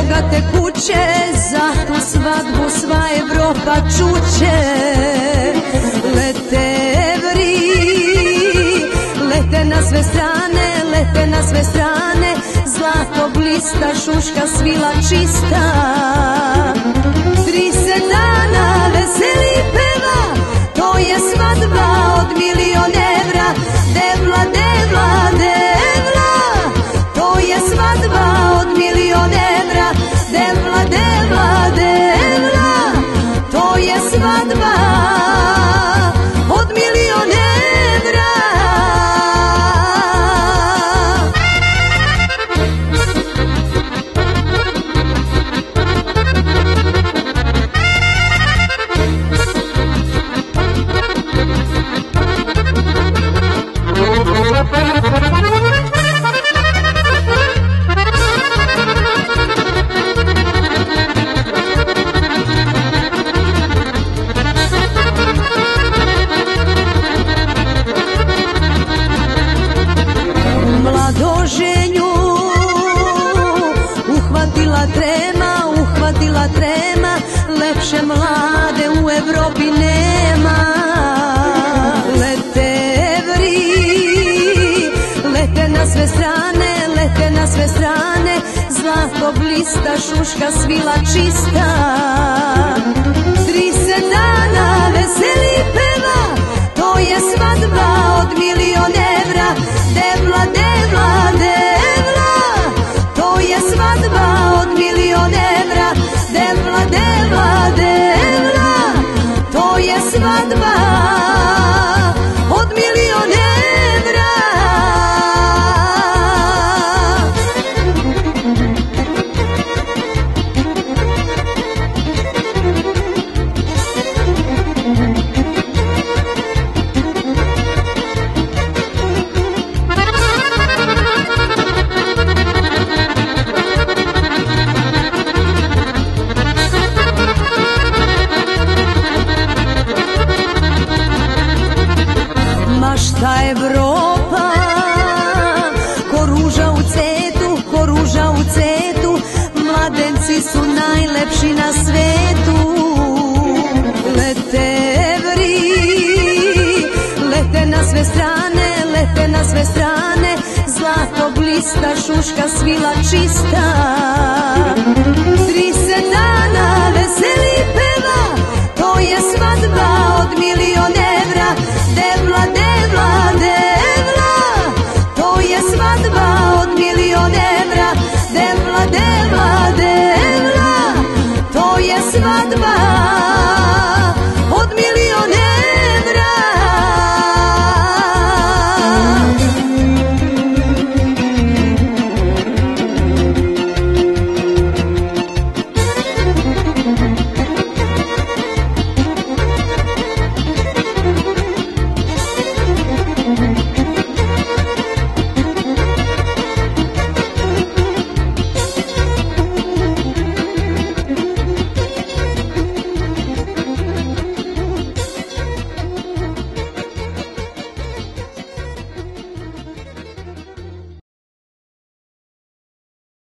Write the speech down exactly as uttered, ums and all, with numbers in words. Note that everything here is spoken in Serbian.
bogate kuće, za tu svadbu sva Evropa čuće. Lete evri, lete na sve strane, lete na sve strane, zlato blista, šuška svila čista. Trideset dana veseli peva, to je svadba od milion evra. Devla, devla, devla, to je svadba od milion evra. Devla, devla, devla, to je svadba od milion evra. Mladoženju uhvatila trema, uhvatila trema, lepše mlade u Evropi nema. Lete evri, lete na sve strane, lete na sve strane, zlato blista, šuška svila čista. Trideset dana veseli peva, to je svadba od milion evra. Devla, devla, devla, to je svadba od milion evra. Devla, devla, devla, to je svadba od milion evra. Mašta Evropa, ko ruža u cetu, ko ruža u cetu, mladenci su najlepši na svetu. Lete evri, lete na sve strane, lete na sve strane, zlato blista, šuška svila čista. Trideset dana veseli peva, to je svadba od milion evra. Devla, devla, devla, to je svadba od milion evra. Devla, devla, devla, to je svadba